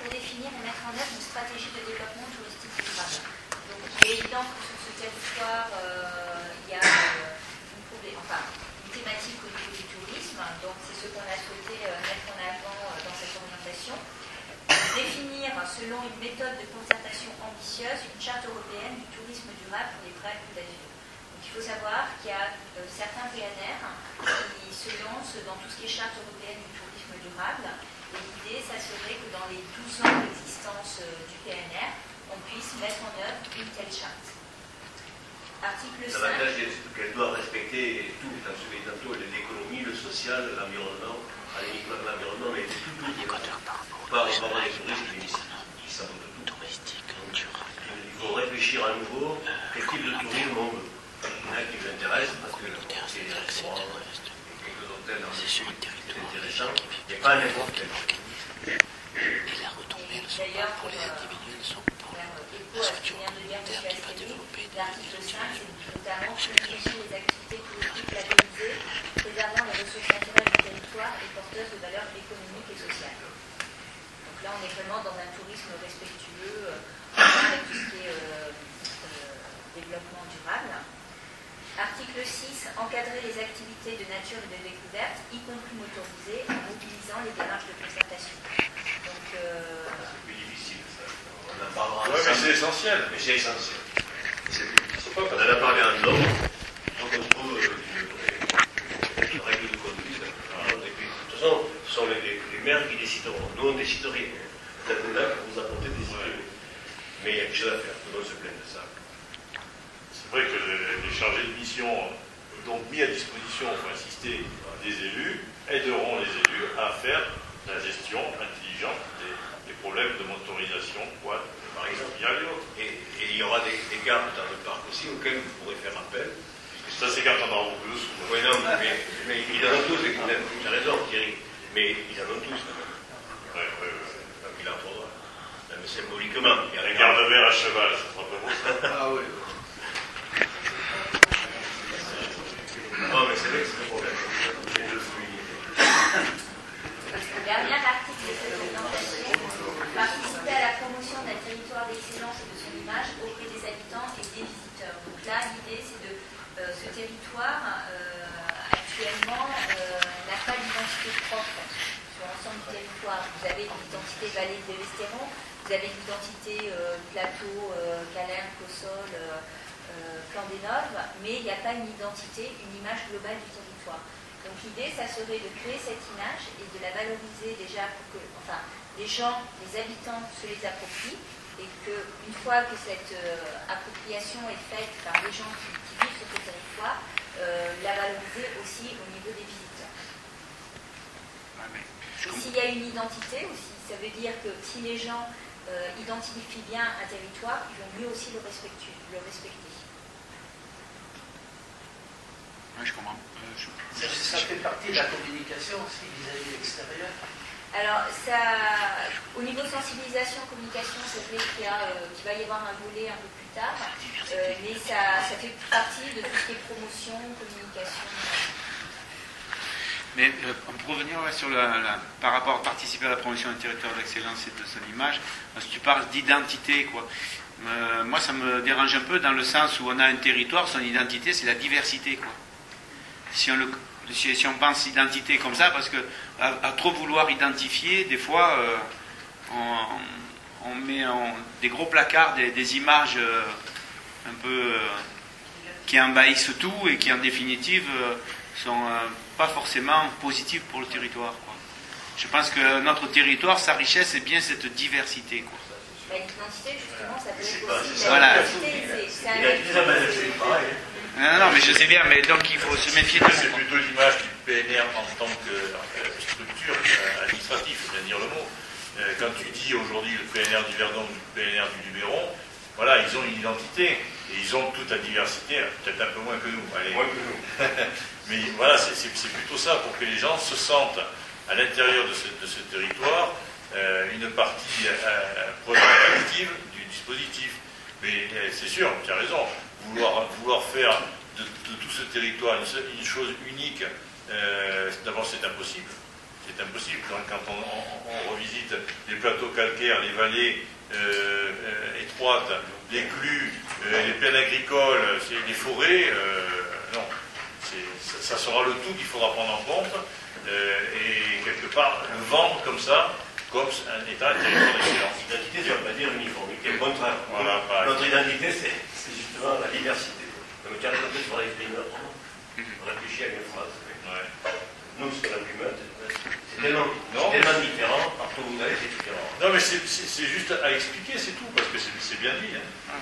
pour définir et mettre en œuvre une stratégie de développement touristique durable. Donc il est évident que sur ce territoire, il y a une thématique au niveau du tourisme, donc c'est ce qu'on a souhaité mettre en avant dans cette orientation. Définir, selon une méthode de concertation ambitieuse, une charte européenne du tourisme durable pour les Vrais Côtes d'Azur. Donc il faut savoir qu'il y a certains PNR qui se lancent dans tout ce qui est charte européenne du tourisme durable. Et l'idée, ça serait que dans les 12 ans d'existence du PNR, on puisse mettre en œuvre une telle charte. Article 5. L'avantage, c'est qu'elle doit respecter tout, dans ce pays tantôt, l'économie, le social, l'environnement, uniquement l'environnement, mais tout. Pas les touristes, qui sabotent tout. Il faut réfléchir à nouveau quel type de tourisme on veut. Il y en a qui nous intéressent parce que c'est quelques hôtels dans le sud, c'est intéressant. Il n'y a pas n'importe quel. D'ailleurs, pour faire écho à ce que vient de dire M. Asteri, l'article 5, c'est notamment privilégier les activités touristiques labellisées, préservant les ressources naturelles du territoire et porteuses de valeurs économiques et sociales. Donc là, on est vraiment dans un tourisme respectueux, avec tout ce qui est développement durable. Article 6, encadrer les activités de nature et de découverte, y compris motorisées, en mobilisant les démarches de concertation. Donc, c'est plus difficile, ça. On en parlera. Oui, mais c'est essentiel. Mais c'est essentiel. On en a parlé en ordre, donc on trouve une règle de conduite. De toute façon, ce sont les maires qui décideront. Nous, on ne décide rien. Peut-être là que vous apportez des idées. Mais il y a quelque chose à faire. Tout le monde se plaint de ça. C'est vrai que les chargés de mission, donc mis à disposition pour assister des élus, aideront les élus à faire la gestion intelligente des problèmes de motorisation, quad, par exemple. Et il y aura des gares dans le parc aussi auxquelles vous pourrez faire appel. Ça, c'est quand on en aura plus. Oui, non, mais ils en ont tous, tu as raison, Thierry. Mais ils en ont tous quand même. Oui. Donc il en faudra. Même symboliquement. Il y a les gardes-verts à cheval, ça sera pas beau ça. Ah oui. Non, mais c'est vrai que c'est le problème. Dernier article de cette orientation, participer à la promotion d'un territoire d'excellence et de son image auprès des habitants et des visiteurs. Donc là, l'idée, c'est de ce territoire, actuellement, n'a pas d'identité propre sur l'ensemble du territoire. Vous avez l'identité vallée de l'Estéron, vous avez l'identité plateau, Calerne, Cossol, Clandénove, mais il n'y a pas une identité, une image globale du territoire. Donc l'idée, ça serait de créer cette image et de la valoriser déjà pour que, les gens, les habitants se les approprient et qu'une fois que cette appropriation est faite par les gens qui vivent sur ce territoire, la valoriser aussi au niveau des visiteurs. S'il y a une identité aussi, ça veut dire que si les gens identifient bien un territoire, ils vont mieux aussi le respecter. Oui, je comprends. Ça fait partie de la communication aussi vis-à-vis de l'extérieur. Alors, au niveau sensibilisation, communication, c'est vrai qu'il va y avoir un volet un peu plus tard, mais ça fait partie de tout ce qui est promotion, communication. Mais pour revenir sur par rapport à participer à la promotion d'un territoire d'excellence et de son image, parce que tu parles d'identité, quoi. Moi, ça me dérange un peu dans le sens où on a un territoire, son identité, c'est la diversité, quoi. Si on pense identité comme ça, parce que à trop vouloir identifier, des fois, on met des gros placards, des images un peu qui envahissent tout et qui, en définitive, sont pas forcément positives pour le territoire, quoi. Je pense que notre territoire, sa richesse, c'est bien cette diversité, quoi. L'identité, justement, ça peut être aussi... Voilà. C'est un... Non, mais je sais bien, mais donc il faut se méfier de... C'est plutôt l'image du PNR en tant que structure administrative, faut bien dire le mot. Quand tu dis aujourd'hui le PNR du Verdon ou le PNR du Luberon, voilà, ils ont une identité et ils ont toute la diversité, peut-être un peu moins que nous. Allez. Moins que nous. Mais voilà, c'est plutôt ça, pour que les gens se sentent à l'intérieur de ce territoire une partie prenante active du dispositif. Mais c'est sûr, tu as raison. Vouloir faire de tout ce territoire une chose unique, d'abord c'est impossible. C'est impossible. Quand on revisite les plateaux calcaires, les vallées étroites, les clus, les plaines agricoles, les forêts, non. Ça sera le tout qu'il faudra prendre en compte et quelque part le vendre comme ça, comme un État, un territoire d'excellence. L'identité, ça ne veut pas dire l'uniformité, le contraire. Voilà, notre identité, c'est justement la diversité. Donc, tu as raison, il faudra exprimer autrement. On réfléchit à une phrase. Ouais. Nous, ce qu'on a pu mettre, c'est tellement différent, partout où vous allez, c'est différent. Non, mais c'est juste à expliquer, c'est tout, parce que c'est bien dit. Hein.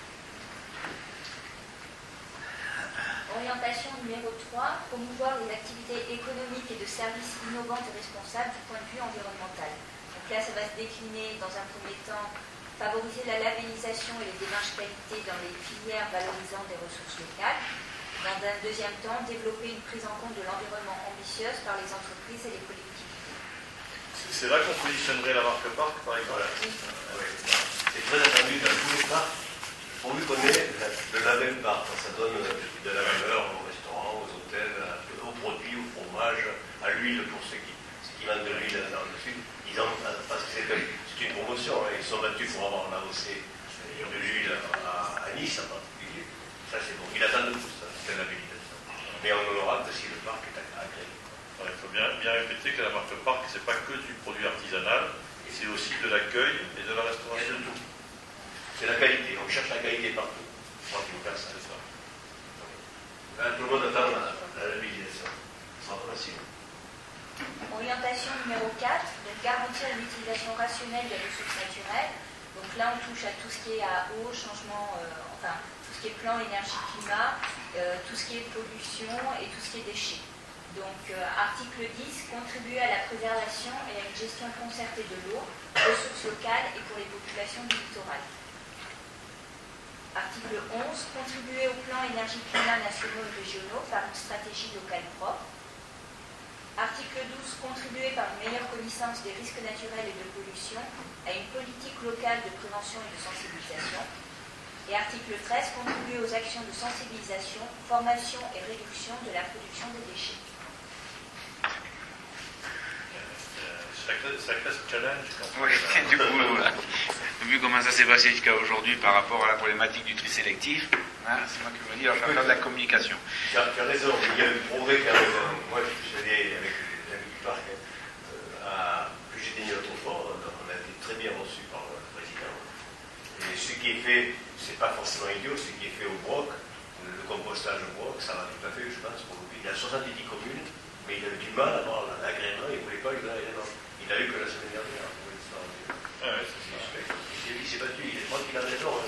Orientation numéro 3, promouvoir les activités économiques et de services innovantes et responsables du point de vue environnemental. Donc là, ça va se décliner dans un premier temps, favoriser la labellisation et les démarches qualité dans les filières valorisant des ressources locales. Dans un deuxième temps, développer une prise en compte de l'environnement ambitieuse par les entreprises et les collectivités. C'est là qu'on positionnerait la marque Parc, par exemple. Voilà. C'est très attendu dans tous les parcs. Pourvu qu'on ait le label Parc, ça donne de la valeur aux restaurants, aux hôtels, aux produits, au fromage, à l'huile pour ceux qui vendent de l'huile dans le sud. Parce que c'est une promotion, hein. Ils sont battus pour avoir lancé de l'huile à Nice en particulier. Ça c'est bon. Ils attendent tout ça, c'est la labellisation. Mais on l'aura que si le parc est agréé. Il faut bien répéter que la marque Parc, c'est pas que du produit artisanal, c'est aussi de l'accueil et de la restauration. Et de tout. C'est la qualité, on cherche la qualité partout. Moi qui vous casse, c'est ça. Là, tout le monde attend la labellisation. Ça sera facile. Orientation numéro 4, donc garantir l'utilisation rationnelle des ressources naturelles. Donc là, on touche à tout ce qui est à eau, changement, tout ce qui est plan énergie-climat, tout ce qui est pollution et tout ce qui est déchets. Donc, article 10, contribuer à la préservation et à une gestion concertée de l'eau, ressources locales et pour les populations du littoral. Article 11, contribuer aux plans énergie-climat nationaux et régionaux par une stratégie locale propre. Article 12, contribuer par une meilleure connaissance des risques naturels et de pollution à une politique locale de prévention et de sensibilisation. Et article 13, contribuer aux actions de sensibilisation, formation et réduction de la production des déchets. Ça classe challenge. Oui, du coup, vu comment ça s'est passé jusqu'à aujourd'hui par rapport à la problématique du tri sélectif, hein, c'est moi qui veux dire, faire de la communication. Tu as raison, il y a le progrès qui a raison. Moi, je suis allé avec les amis du parc que j'ai tenu autrefois, on a été très bien reçus par le président. Et ce qui est fait, c'est pas forcément idiot, ce qui est fait au Broc, le compostage au Broc, ça va tout à fait, je pense, pour lui. Il y a 70 communes, mais il avait du mal à avoir l'agrément, il ne voulait pas l'agrément. Il a eu que la semaine dernière, pour l'histoire. Il s'est battu, je crois qu'il a raison. Moi,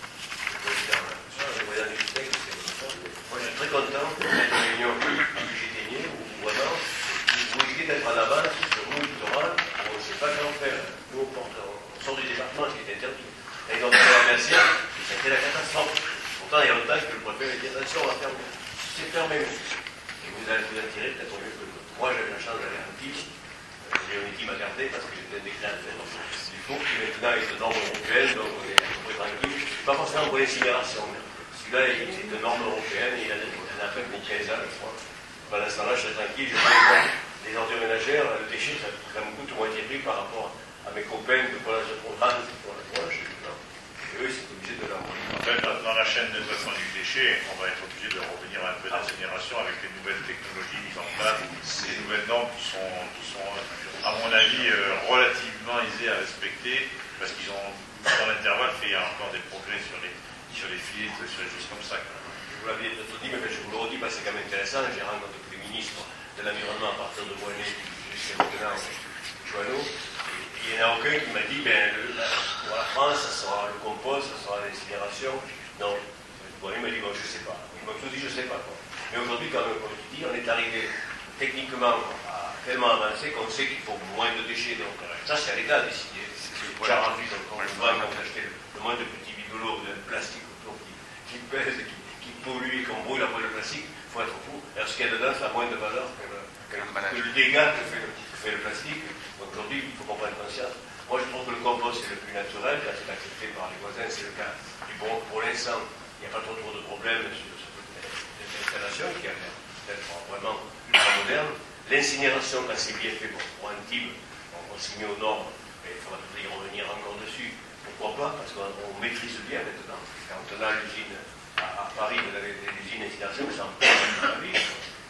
je suis très content de cette réunion que j'ai tenue, où vraiment, vous risquez d'être à la base sur le littoral, où on ne sait pas comment faire. Nous, on sort du département qui est interdit. Et donc, la Mercier, c'était la catastrophe. Pourtant, il y a longtemps que le préfet a dit attention, on va fermer. C'est fermé. Et vous allez vous attirer peut-être mieux que l'autre. Moi, j'avais la chance d'aller en Tige. Léonie m'a gardé parce que j'étais un déclin. Il faut que maintenant, avec le norme européenne, donc on est à peu près tranquille. Pas forcément pour l'incinération. Celui-là, c'est une norme européenne, il a fait pour 15 ans, je crois. Pendant ce temps-là, je suis tranquille, je fais les ordures ménagères, le déchet, ça me coûte moitié prix par rapport à mes copains de collage de programme, pour la fois, et eux, c'est obligé de l'envoyer. En fait, dans la chaîne de traitement du déchet, on va être obligé de revenir à un peu d'incinération avec les nouvelles technologies mises en place, ces nouvelles normes qui sont à mon avis, relativement aisées à respecter, parce qu'ils ont, dans l'intervalle, fait encore des progrès sur les filtres, sur les choses comme ça. Je vous l'avais dit, mais je vous le redis parce que c'est quand même intéressant. J'ai rencontré tous les ministres de l'environnement à partir de Moinet jusqu'à maintenant, Joanneau. Il n'y en a aucun qui m'a dit, pour la France, ça sera le compost, ça sera l'incinération. Non. Il m'a dit, bon, je ne sais pas. Il m'a tout dit, je ne sais pas. Quoi. Mais aujourd'hui, comme tu dis, on est arrivé techniquement tellement avancé qu'on sait qu'il faut moins de déchets. Donc, ça, c'est à l'État de décider. J'ai rendu, donc, on va acheter le moins de petits bibelots de plastique autour qui pèsent, qui polluent et qu'on brûle après le plastique. Il faut être fou. Alors, ce qu'il y a dedans, ça a moins de valeur que le dégât que fait le plastique. Donc, aujourd'hui, il faut qu'on prenne conscience. Moi, je trouve que le compost, c'est le plus naturel. Là, c'est accepté par les voisins, c'est le cas. Et bon, pour l'instant, il n'y a pas trop de problèmes sur cette installation qui a l'air d'être vraiment ultra moderne. L'incinération, quand c'est bien fait, bon, pour Antibes, on s'est mis aux normes, mais il faudra peut-être y revenir encore dessus. Pourquoi pas? Parce qu'on maîtrise bien maintenant. Quand on a l'usine à Paris, vous avez l'usine d'incinération, c'est en plein dans la ville.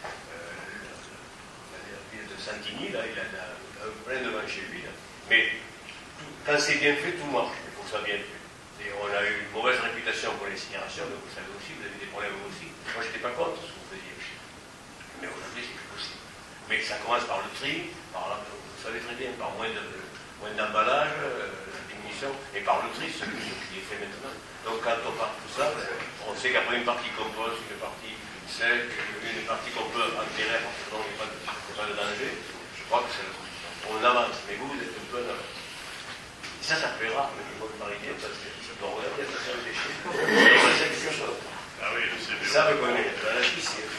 La ville de Santigny, là, il a plein devant chez lui. Là. Mais quand c'est bien fait, tout marche. Il faut que ça soit bien fait. Et on a eu une mauvaise réputation pour l'incinération, mais vous savez aussi, vous avez des problèmes aussi. Moi, je n'étais pas contre ce que vous faisiez. Mais aujourd'hui, c'est plus possible. Mais ça commence par le tri, vous savez très bien, par moins d'emballage, la diminution, et par le tri, ce qui est fait maintenant. Donc quand on part de tout ça, on sait qu'après une partie compost, une partie sec, une partie qu'on peut enterrer parce qu'il n'y a pas de danger, je crois que c'est la solution. On avance, mais vous êtes un peu en avance. Ça plaira, mais il faut que m'arrêter parce que bon, regardez, ça fait un déchet. C'est quelque chose. Ah oui, je sais bien. Ça me connaît, la Suisse, c'est.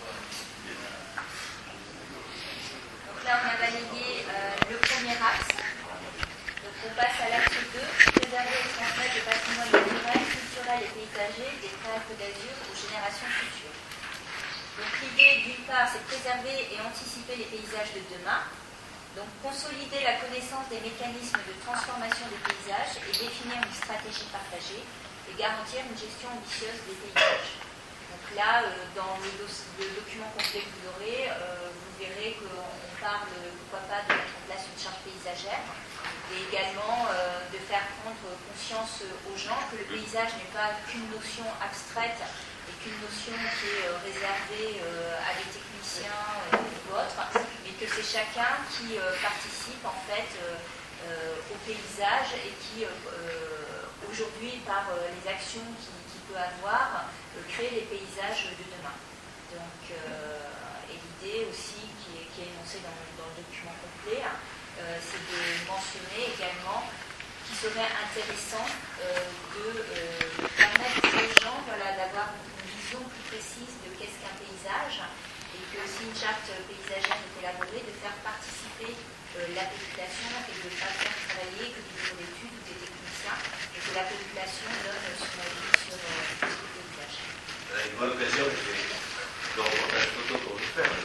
Là, on a validé le premier axe. Donc, on passe à l'axe 2, préserver et transmettre le patrimoine naturel, culturel et paysager des Alpes d'Azur aux générations futures. Donc, l'idée, d'une part, c'est de préserver et anticiper les paysages de demain. Donc, consolider la connaissance des mécanismes de transformation des paysages et définir une stratégie partagée et garantir une gestion ambitieuse des paysages. Donc là, dans le document complet que vous aurez, vous verrez qu'on parle, pourquoi pas, de mettre en place une charte paysagère et également de faire prendre conscience aux gens que le paysage n'est pas qu'une notion abstraite et qu'une notion qui est réservée à des techniciens ou autres, mais que c'est chacun qui participe en fait au paysage et qui aujourd'hui, par les actions qu'il peut avoir, créer les paysages de demain. Donc, et l'idée aussi qui est énoncée dans le document complet, c'est de mentionner également qu'il serait intéressant de permettre aux gens d'avoir une vision plus précise de qu'est-ce qu'un paysage et que si une charte paysagère est élaborée, de faire participer la population et de ne pas faire travailler que des bureaux d'études ou des techniciens et que la population donne son avis sur le paysage. Une bonne occasion, c'est le reportage photo pour le faire.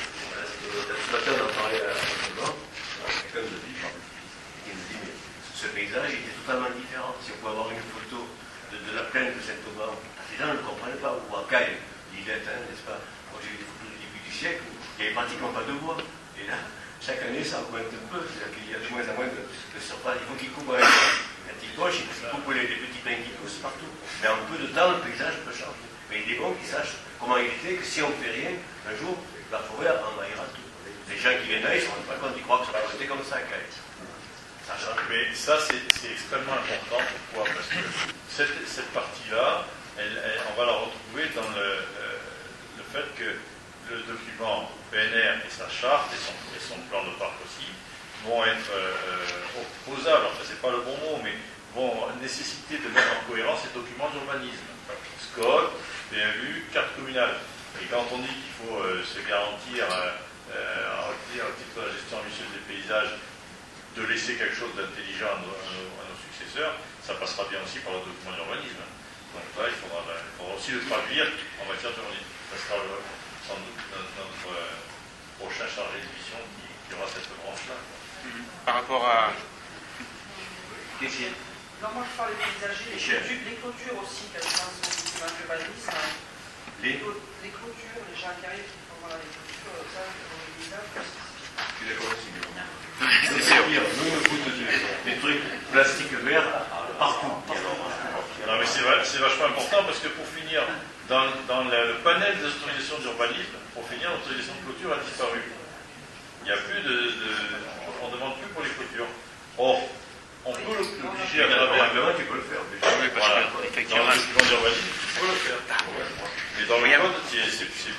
Ce matin, on en parlait à la quelqu'un nous dit, mais ce paysage était totalement différent. Si on peut avoir une photo de la plaine de Saint-Auban, les gens ne comprenaient pas, ou à Caille, l'Illette, n'est-ce pas? Moi j'ai vu des photos du début du siècle où il n'y avait pratiquement pas de bois. Et là, chaque année, ça augmente un peu, c'est-à-dire qu'il y a de moins en moins de surface. Il faut qu'ils coupent avec un petit poche, ils coupent les petits pins qui poussent partout. Mais en peu de temps, le paysage peut changer. Mais il est bon qu'ils sachent comment il était, que si on ne fait rien, un jour, la forêt envahira tout. Les gens qui viennent là, ils ne se rendent pas compte, ils croient que ça va rester comme ça, ça change. Mais ça, c'est extrêmement important. Pourquoi? Parce que cette partie-là, on va la retrouver dans le fait que le document PNR et sa charte et son plan de parc aussi vont être opposables. Enfin, c'est pas le bon mot, mais vont nécessiter de mettre en cohérence ces documents d'urbanisme. SCOT, PMU, carte communale. Et quand on dit qu'il faut se garantir, au titre de la gestion ambitieuse des paysages, de laisser quelque chose d'intelligent à nos successeurs, ça passera bien aussi par le document d'urbanisme. Donc là, il faudra aussi le traduire en matière d'urbanisme. Ça sera sans doute notre prochain chargé de mission qui aura cette branche-là. Par rapport à... Non, moi je parle des paysagers, les clôtures aussi, qu'elles passent au document d'urbanisme. Les clôtures, les gens qui arrivent, qui font voilà, les clôtures, ça, dans les paysages, Je suis d'accord aussi. C'est sûr, nous on écoute des trucs plastiques verts partout. Non, mais c'est vachement important parce que pour finir, dans le panel des autorisations d'urbanisme, pour finir, l'autorisation de clôture a disparu. Il n'y a plus on ne demande plus pour les clôtures. Or, on peut l'obliger à travers un règlement qui peut le faire. Oui, parce voilà. que, effectivement, dans le document d'urbanisme, tu peux le faire. Mais dans le code, c'est plus...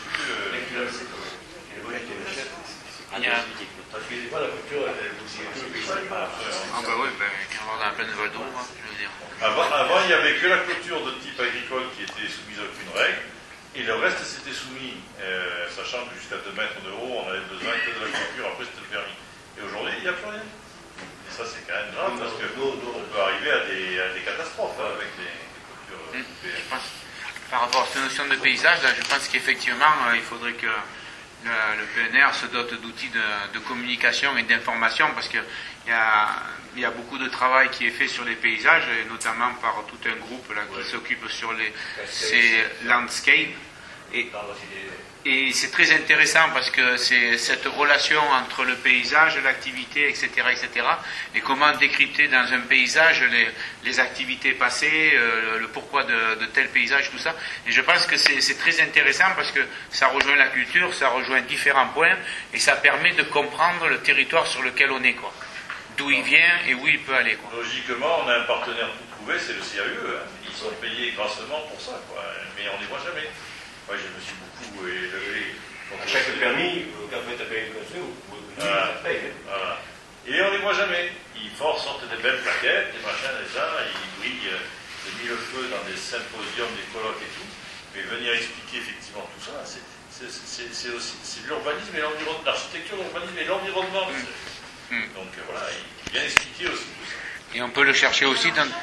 Parce que des fois, la culture, elle est aussi un peu paysage. Ah bah oui, quand on est en pleine Val d'Or, je veux dire. Avant, il n'y avait que la clôture de type agricole qui était soumise à aucune règle, et le reste c'était soumis, sachant que jusqu'à 2 mètres de haut, on avait besoin que de la clôture, après c'était le permis. Et aujourd'hui, il n'y a plus rien. Et ça, c'est quand même grave, parce qu'on peut arriver à des catastrophes avec les clôtures. Par rapport à cette notion de paysage, là, je pense qu'effectivement, il faudrait que le PNR se dote d'outils de communication et d'information parce qu'il y a beaucoup de travail qui est fait sur les paysages, et notamment par tout un groupe là, qui s'occupe sur ces landscapes. Et c'est très intéressant parce que c'est cette relation entre le paysage, l'activité, etc., etc., et comment décrypter dans un paysage les activités passées, le pourquoi de tel paysage, tout ça. Et je pense que c'est très intéressant parce que ça rejoint la culture, ça rejoint différents points, et ça permet de comprendre le territoire sur lequel on est, quoi. D'où il vient et où il peut aller, quoi. Logiquement, on a un partenaire tout trouvé, c'est le CAE. Hein. Ils sont payés grassement pour ça, quoi. Mais on ne les voit jamais. Moi, je me suis beaucoup élevé. À chaque permis, quand vous faites un permis de construire, vous pouvez payer. Voilà. Et on ne les voit jamais. Ils sortent des belles plaquettes, des machins, des ça, ils brillent de mille feux dans des symposiums, des colloques et tout. Mais venir expliquer effectivement tout ça, c'est l'urbanisme et l'environnement, l'architecture, l'urbanisme et l'environnement. Donc voilà, il vient expliquer aussi tout ça. Et on peut le chercher aussi dans...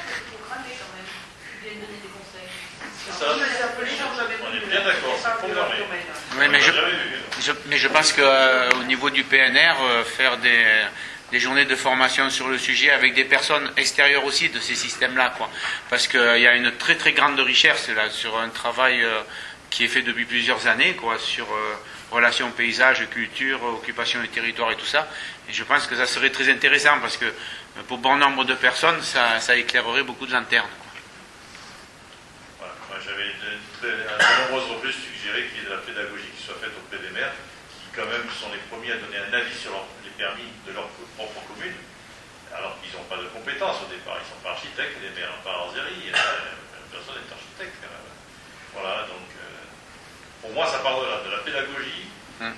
Ça, on est bien d'accord, c'est programmé. Oui, mais je pense qu'au niveau du PNR, faire des journées de formation sur le sujet avec des personnes extérieures aussi de ces systèmes-là, quoi. Parce qu'il y a une très très grande richesse là, sur un travail qui est fait depuis plusieurs années, quoi, sur relations paysage, culture, occupation du territoire et tout ça. Et je pense que ça serait très intéressant parce que pour bon nombre de personnes, ça éclairerait beaucoup de lanternes, quoi. J'avais à de nombreuses reprises suggéré qu'il y ait de la pédagogie qui soit faite au PDMR, qui quand même sont les premiers à donner un avis sur les permis de leur propre commune, alors qu'ils n'ont pas de compétences au départ, ils ne sont pas architectes, les maires, pas Arzéry, personne n'est architecte quand même. Voilà, donc pour moi ça parle de la pédagogie.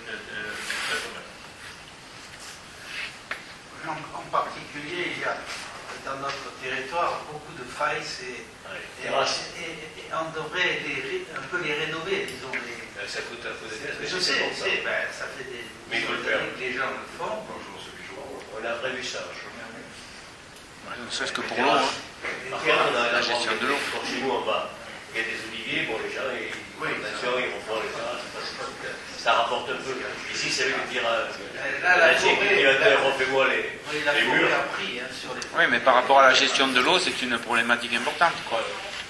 En particulier, il y a dans notre territoire beaucoup de failles et on devrait un peu les rénover, disons. Ça coûte un peu de je sais, ça fait des années que les gens le font. On a prévu ça. Ne serait-ce que pour l'eau, la gestion de l'eau. Chez nous en bas, il y a des oliviers, bon les gens, ils vont voir les terrasses, ça rapporte un peu. Ici, c'est avec le tirage. Refais-moi les murs. Oui, mais par rapport à la gestion de l'eau, c'est une problématique importante, quoi.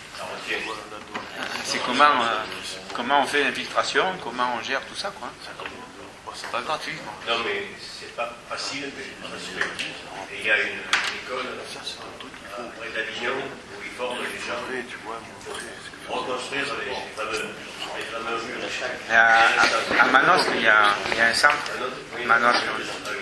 C'est comment on fait l'infiltration, comment on gère tout ça, quoi. C'est pas gratuit, quoi. Non, mais c'est pas facile. Et il y a une école près d'Avignon où ils forment les gens pour reconstruire les fameux murs. À Manosque, il y a un centre. Manosque.